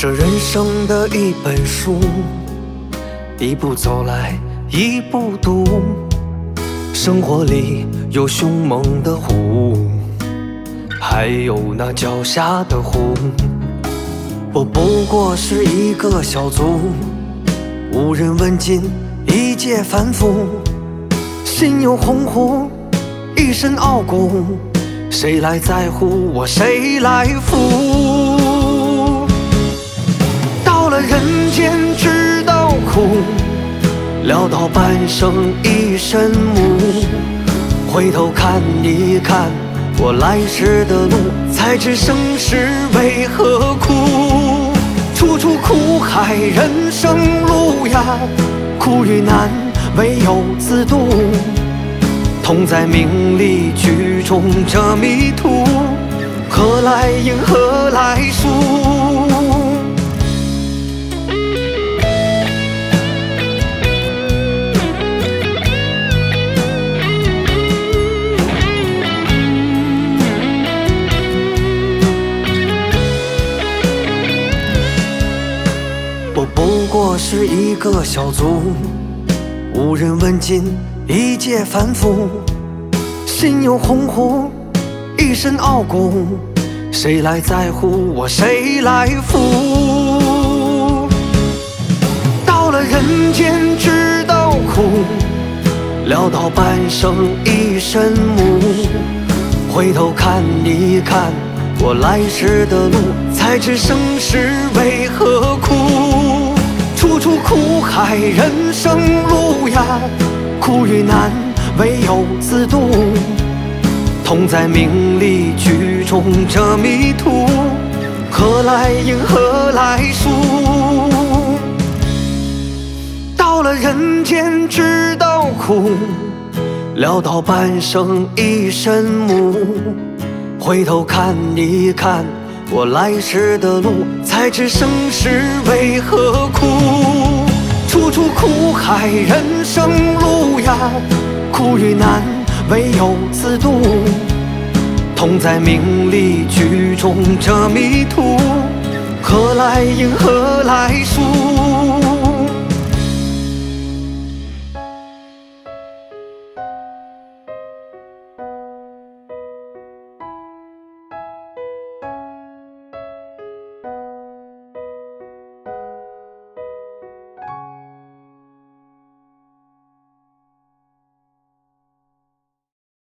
这人生的一本书，一步走来一步读。生活里有凶猛的虎，还有那脚下的虎。我不过是一个小卒，无人问津，一介凡夫。心有鸿鹄，一身傲骨，谁来在乎我，谁来负？到了人间知道苦，潦倒半生一身母。回头看一看我来时的路，才知生死为何苦。处处苦海人生路呀，苦与难唯有自度。同在名利居中这迷途，何来赢何来输？我不过是一个小卒，无人问津，一介凡夫。心有鸿鹄，一身傲骨，谁来在乎我，谁来负？到了人间知道苦，潦倒半生一身母。回头看一看我来时的路，才知生死为何苦。处处苦海人生路呀，苦与难唯有自度。同在名利居中这迷途，何来赢何来输？到了人间知道苦，潦倒半生一身母。回头看一看我来时的路，才知生死为何苦。处处苦海人生路呀，苦与难唯有自度。同在名利居中这迷途，何来赢何来输？